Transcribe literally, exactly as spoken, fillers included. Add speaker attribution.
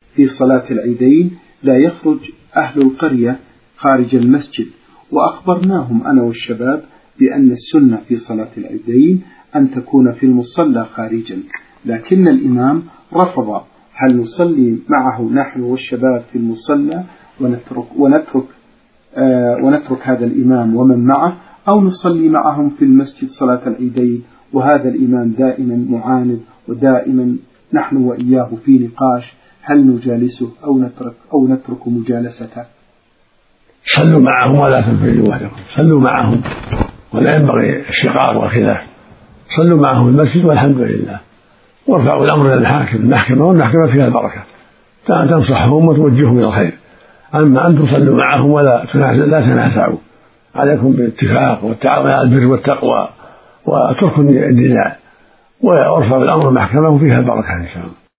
Speaker 1: في صلاة العيدين لا يخرج أهل القرية خارج المسجد، وأخبرناهم أنا والشباب بأن السنة في صلاة العيدين أن تكون في المصلى خارجا، لكن الإمام رفض. هل نصلي معه نحن والشباب في المصلى ونترك, ونترك, آه ونترك هذا الإمام ومن معه، أو نصلي معهم في المسجد صلاة العيدين؟ وهذا الإمام دائما معاند، ودائما نحن وإياه في نقاش هل نجالسه أو نترك, أو نترك مجالسته.
Speaker 2: صلوا معهم ولا تنفردوا وحدكم، صلوا معهم ولا ينبغي الشقاق والخلاف، صلوا معهم المسجد والحمد لله، وارفعوا الأمر إلى الحاكم المحكمة، والمحكمة فيها البركة تنصحهم وتوجههم إلى الخير. أما أن تصلوا معهم ولا لا تنازعوا، عليكم بالاتفاق والتعاون على البر والتقوى وتركوا النزاع، وارفعوا الأمر المحكمة وفيها البركة إن شاء الله.